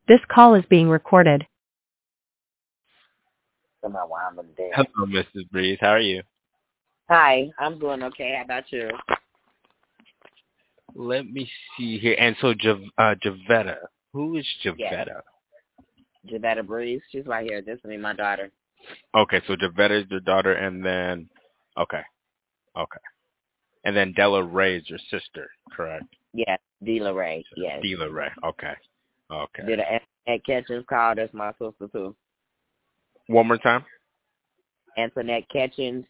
This call is being recorded. Somehow while I'm there. Hello, Mrs. Breeze. How are you? Hi, I'm doing okay. How about you? Let me see here. And so, Javetta. Who is Javetta? Yes. Javetta Breeze. She's right here. This is me, my daughter. Okay, so Javetta is your daughter, and then, okay. And then Della Ray is your sister, correct? Yes, Dela Ray. Yes. Dela Ray. Okay. Did Antoinette Catchings call? That's my sister, too. One more time? Antoinette Catchings,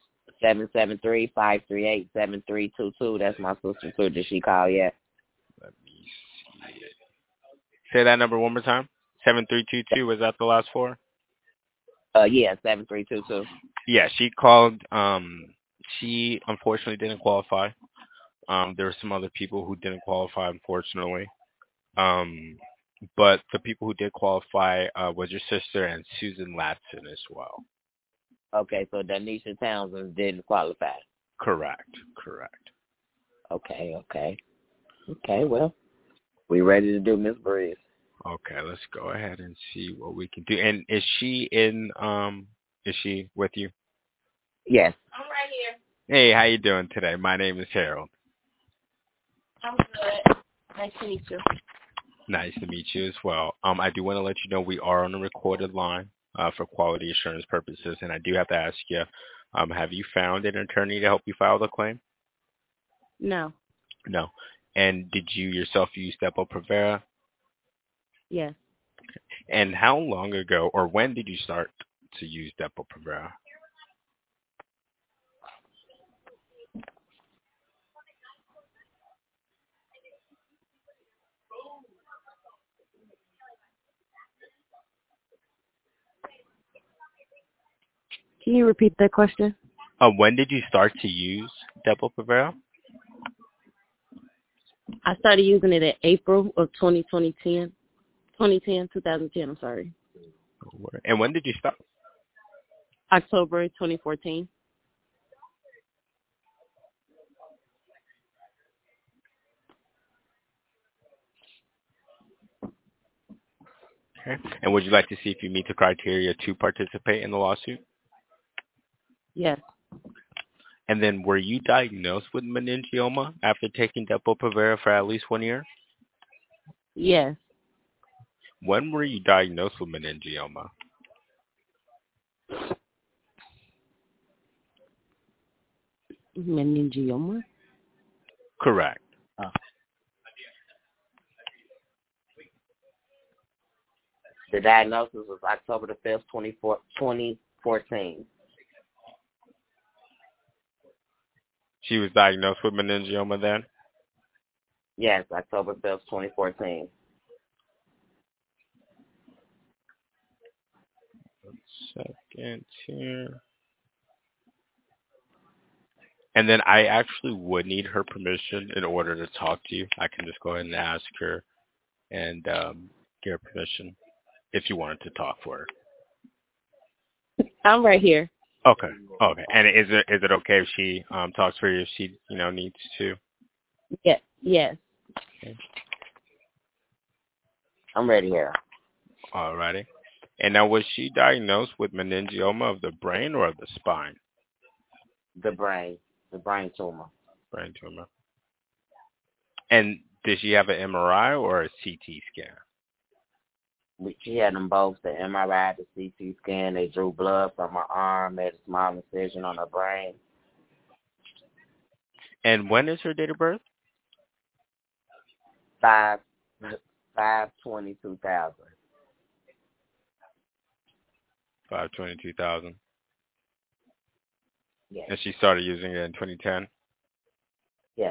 773-538-7322. That's my sister, too. Did she call yet? Let me see it. Say that number one more time. 7322, was that the last four? Yeah, 7322. Yeah, she called. She unfortunately didn't qualify. There were some other people who didn't qualify, unfortunately. But the people who did qualify was your sister and Susan Latson as well. Okay, so Danisha Townsend didn't qualify. Correct. Okay, well, we ready to do Miss Breeze. Okay, let's go ahead and see what we can do. And is she with you? Yes. I'm right here. Hey, how you doing today? My name is Harold. I'm good. Nice to meet you. Nice to meet you as well. I do want to let you know we are on a recorded line for quality assurance purposes, and I do have to ask you, have you found an attorney to help you file the claim? No. No. And did you yourself use Depo-Provera? Yes. And how long ago or when did you start to use Depo-Provera? Can you repeat that question? When did you start to use Depo-Provera? I started using it in April of 2010, I'm sorry. And when did you stop? October 2014. Okay. And would you like to see if you meet the criteria to participate in the lawsuit? Yes. And then were you diagnosed with meningioma after taking Depo-Provera for at least 1 year? Yes. When were you diagnosed with meningioma? Meningioma? Correct. The diagnosis was October the 5th, 2014. She was diagnosed with meningioma then? Yes, October 5th, 2014. Second here. And then I actually would need her permission in order to talk to you. I can just go ahead and ask her and get her permission if you wanted to talk for her. I'm right here. Okay. And is it okay if she talks for you if she needs to? Yes. Okay. I'm ready here. Alrighty. And now, was she diagnosed with meningioma of the brain or of the spine? The brain tumor. Brain tumor. And did she have an MRI or a CT scan? She had them both, the MRI, the CT scan. They drew blood from her arm, made a small incision on her brain. And when is her date of birth? 5/20/2000. 5/20/2000. Yes. And she started using it in 2010. Yes.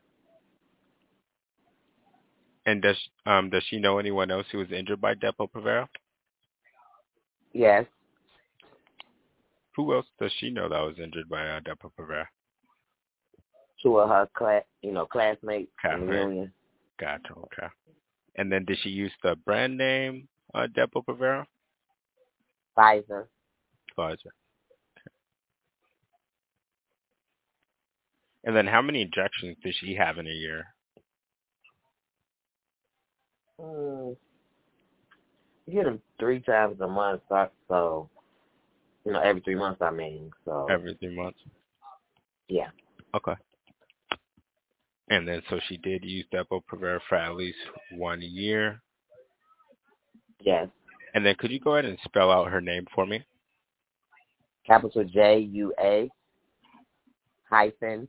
And does she know anyone else who was injured by Depo-Provera? Yes. Who else does she know that was injured by Depo-Provera? Two of her classmates in the Okay. union. Gotcha. Okay. And then did she use the brand name Depo-Provera? Pfizer. Pfizer. And then how many injections does she have in a year? hit them 3 times a month, so every 3 months. I mean, so Every 3 months. yeah. Okay. And then so she did use Depo-Provera for at least 1 year. Yes. And then could you go ahead and spell out her name for me? Capital JUA hyphen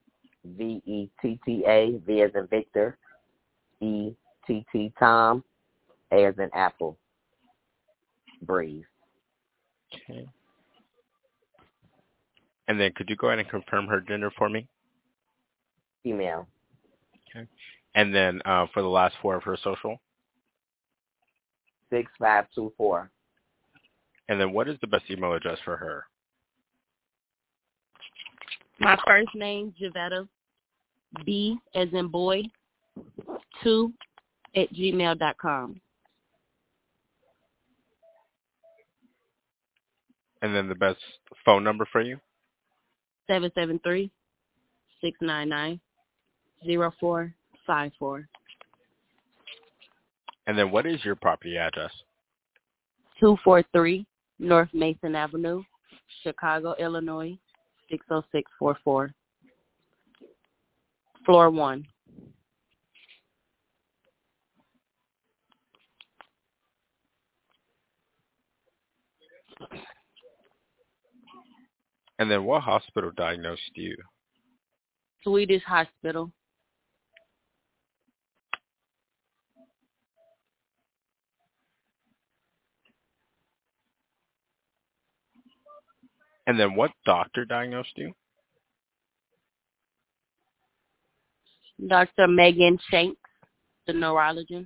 VETTA, V as in Victor, ETT Tom, A as in Apple, Breeze. Okay. And then could you go ahead and confirm her gender for me? Female. Okay. And then for the last 4 of her social? 6524. And then what is the best email address for her? My first name, Javetta, B as in boy, 2@gmail.com. And then the best phone number for you? 773-699-0454. And then what is your property address? 243 North Mason Avenue, Chicago, Illinois, 60644. Floor 1. And then what hospital diagnosed you? Swedish Hospital. And then what doctor diagnosed you? Dr. Megan Shanks, the neurologist.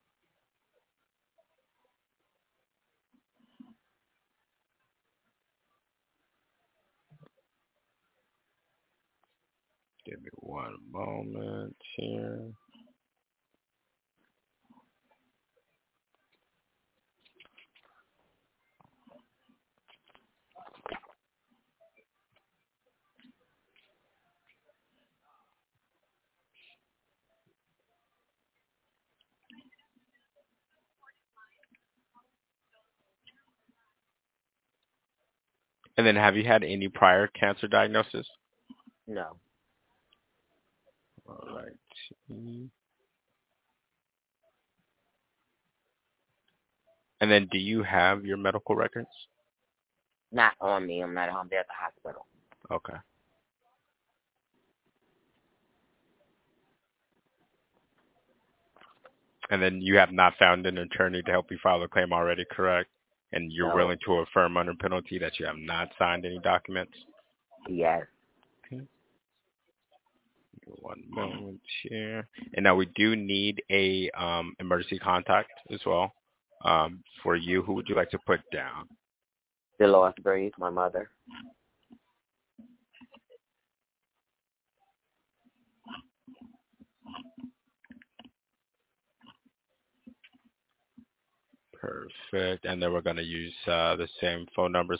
Give me one moment here. And then have you had any prior cancer diagnosis? No. All right. And then do you have your medical records? Not on me. I'm not at home. They're at the hospital. Okay. And then you have not found an attorney to help you file a claim already, correct? And you're No. willing to affirm under penalty that you have not signed any documents? Yes. Okay. One moment here. And now we do need a emergency contact as well. For you, who would you like to put down? Dolores Breeze, my mother. Perfect. And then we're going to use the same phone number,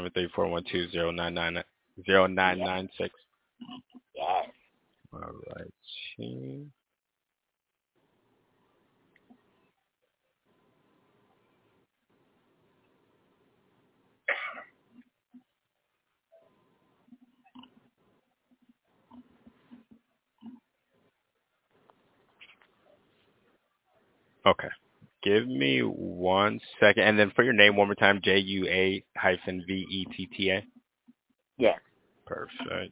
773-412-0996. Yes. All right. Okay. Give me 1 second. And then for your name, one more time, JUA-VETTA. Yes. Perfect.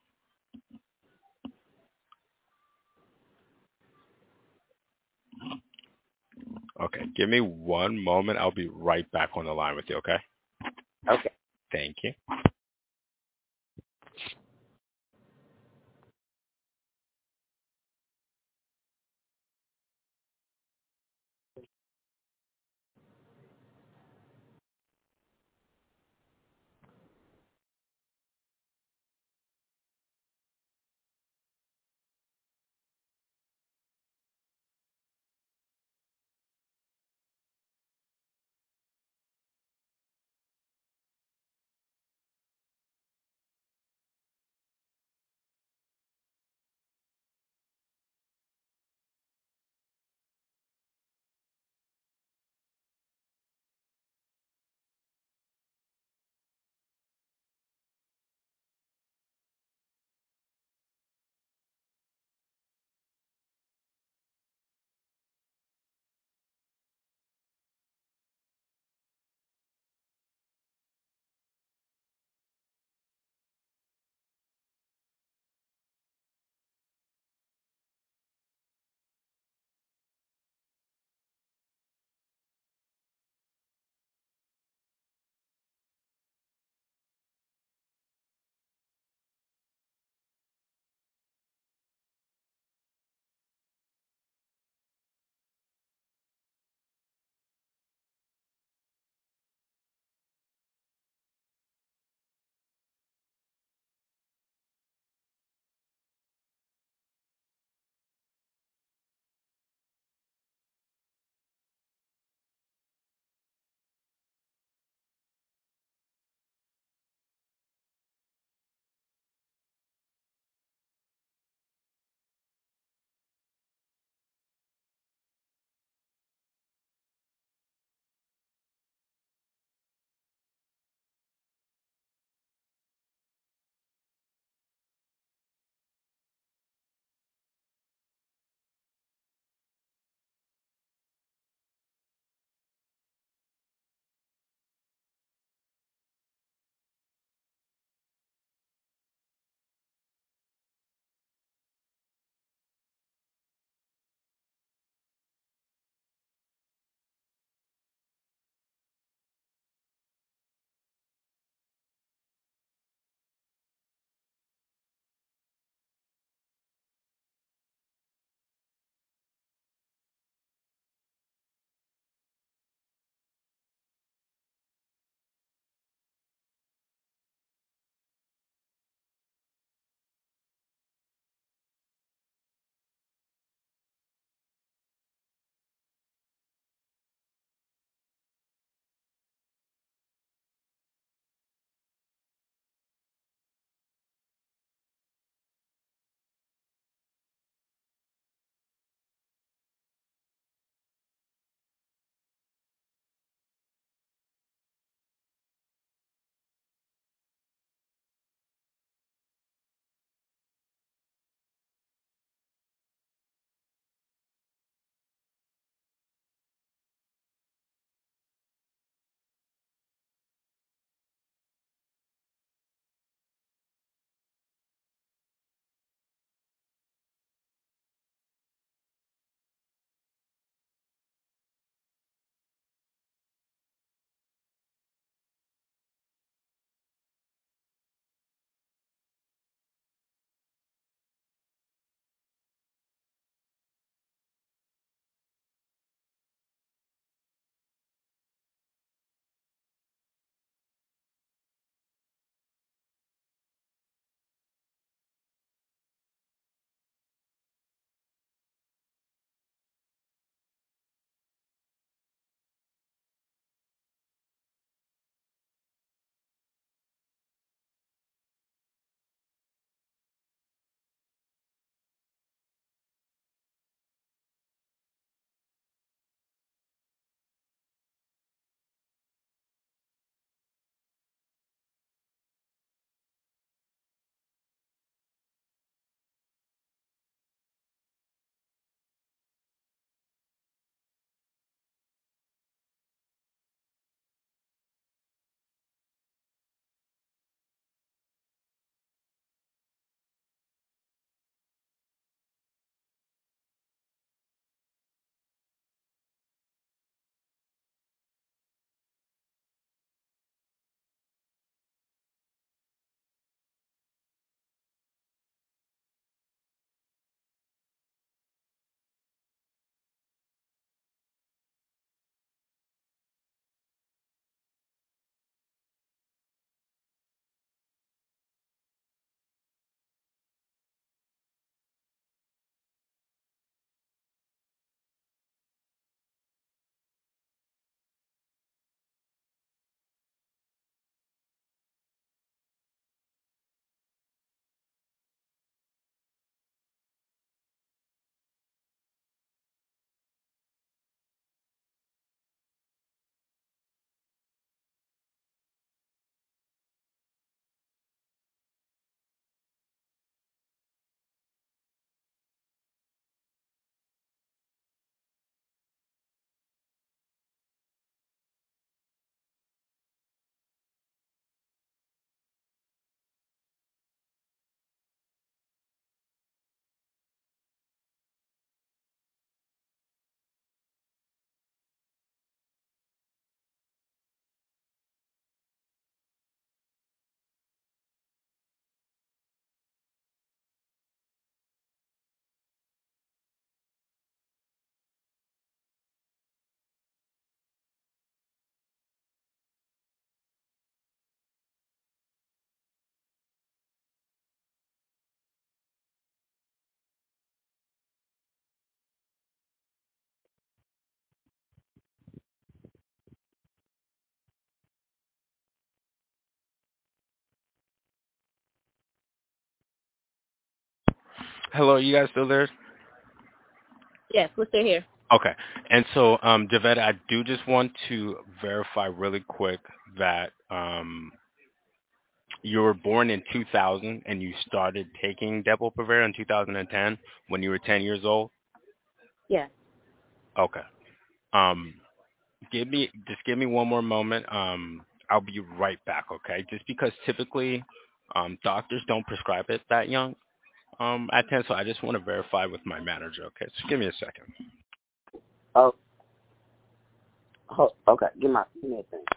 Okay. Give me 1 moment. I'll be right back on the line with you, okay? Okay. Thank you. Hello, you guys still there? Yes, we're still here. Okay. And so, Javette, I do just want to verify really quick that you were born in 2000 and you started taking Depo-Provera in 2010 when you were 10 years old. Yes. Okay. Um, give me one more moment. I'll be right back. Okay. Just because typically, doctors don't prescribe it that young. At 10, so I just want to verify with my manager. Okay. So give me a second. Oh, okay. Give me a thing.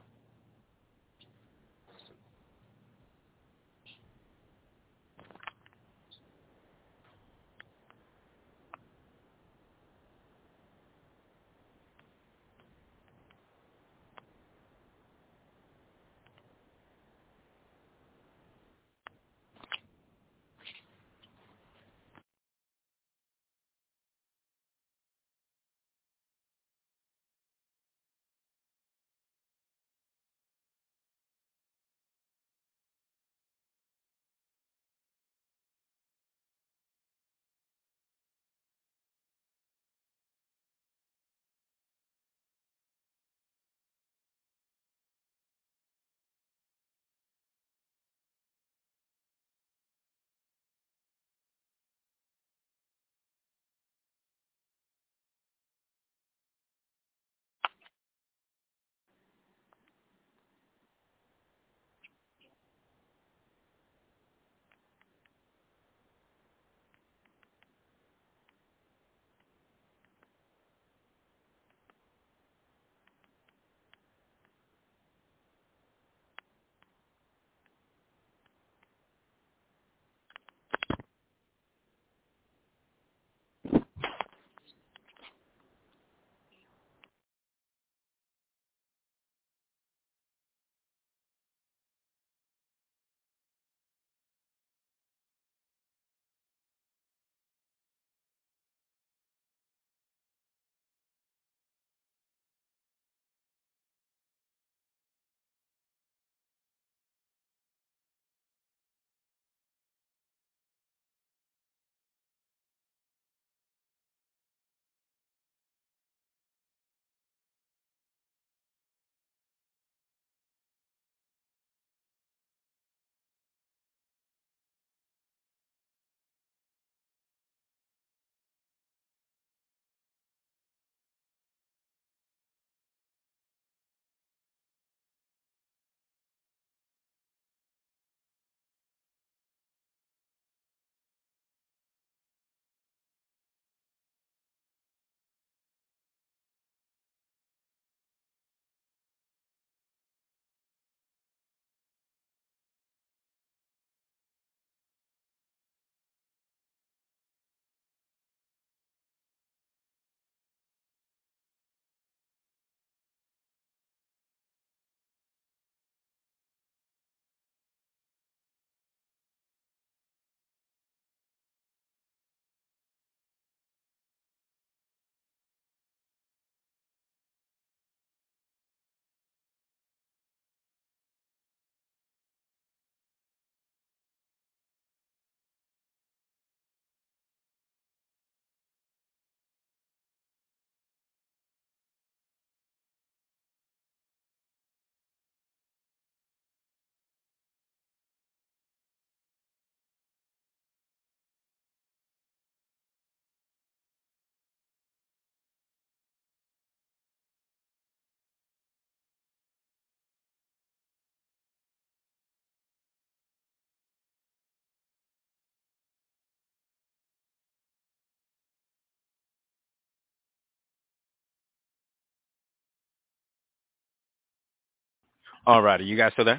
All righty. You guys still there?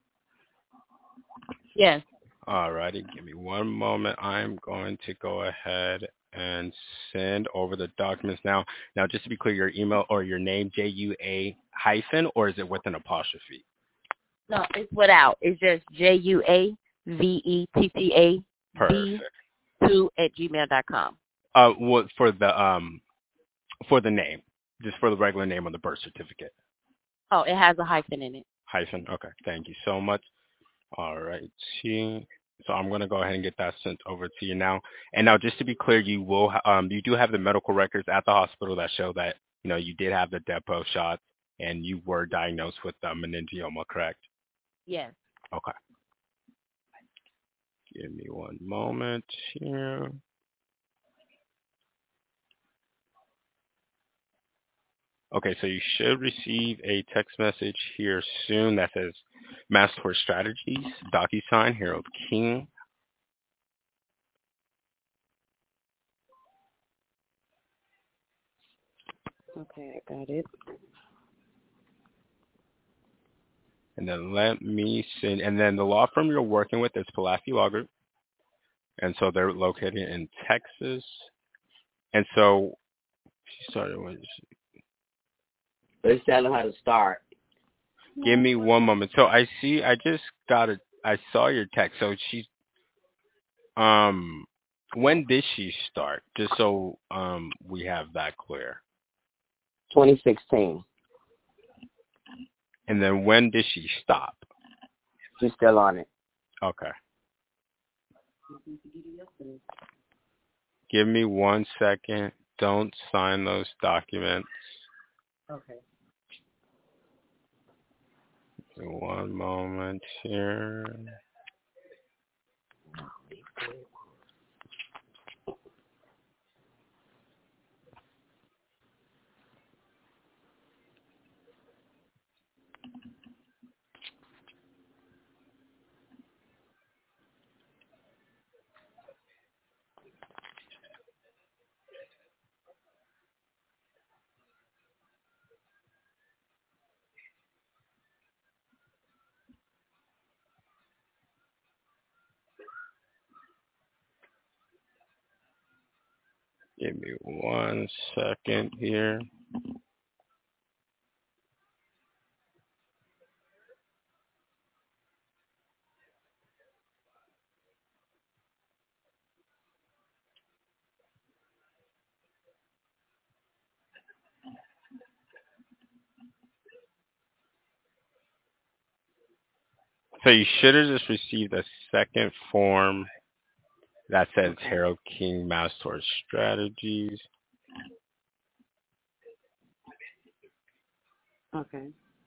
Yes. All righty. Give me one moment. I'm going to go ahead and send over the documents now. Now, just to be clear, your email or your name, JUA hyphen, or is it with an apostrophe? No, it's without. It's just JUAVETTA Perfect. B2 @gmail.com. What for the name, just for the regular name on the birth certificate. Oh, it has a hyphen in it. Hyphen. Okay. Thank you so much. All right. See. So I'm going to go ahead and get that sent over to you now. And now, just to be clear, you do have the medical records at the hospital that show that you did have the depot shots and you were diagnosed with meningioma, correct? Yes. Okay. Give me one moment here. Okay, so you should receive a text message here soon that says Master Strategies, DocuSign, Harold King. Okay, I got it. And then let me send, and then the law firm you're working with is Pulaski Law Group. And so they're located in Texas. And so she started when Let's tell her how to start. give me one moment. So I saw your text. So when did she start? Just so we have that clear. 2016. And then when did she stop? She's still on it. Okay. Give me 1 second. Don't sign those documents. Okay. One moment here. Give me 1 second here. So you should have just received a second form that says Harold King Master Strategies. Okay.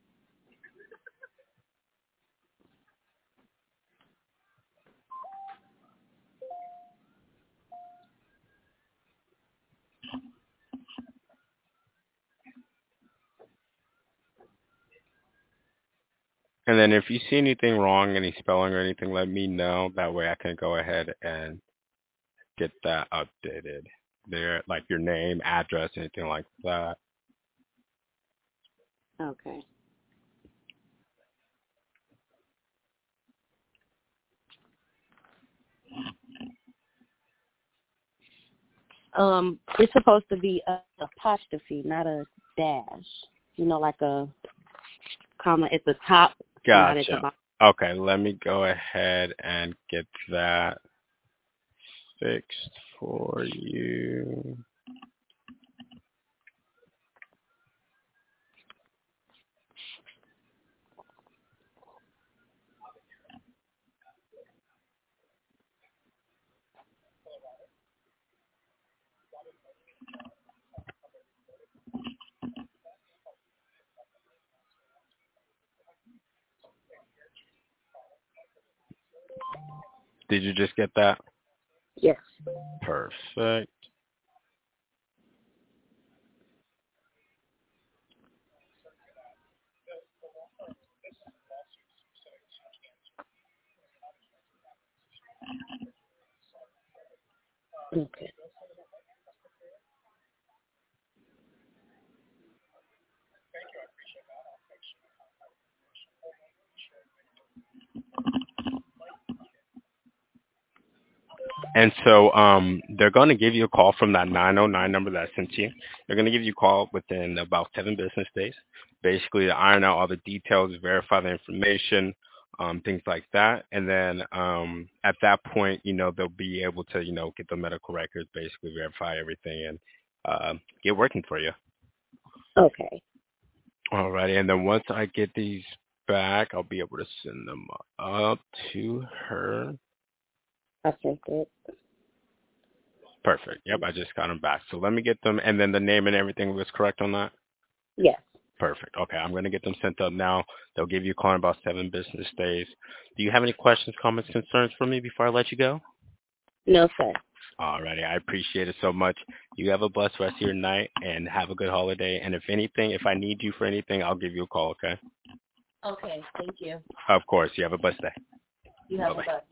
And then if you see anything wrong, any spelling or anything, let me know. That way I can go ahead and get that updated. There, like your name, address, anything like that. Okay. It's supposed to be a apostrophe, not a dash. Like a comma at the top, not at the Gotcha. bottom. Okay, let me go ahead and get that fixed for you. Did you just get that? Yes. Perfect. Okay. And so they're going to give you a call from that 909 number that I sent to you. They're going to give you a call within about 7 business days, basically to iron out all the details, verify the information, things like that. And then at that point, they'll be able to, get the medical records, basically verify everything and get working for you. Okay. All righty. And then once I get these back, I'll be able to send them up to her. I sent it. Perfect. Yep, I just got them back. So let me get them, and then the name and everything was correct on that? Yes. Perfect. Okay, I'm going to get them sent up now. They'll give you a call in about 7 business days. Do you have any questions, comments, concerns for me before I let you go? No, sir. Alrighty, I appreciate it so much. You have a blessed rest of your night, and have a good holiday. And if I need you for anything, I'll give you a call, okay? Okay, thank you. Of course. You have a blessed day. You have Bye-bye. a blessed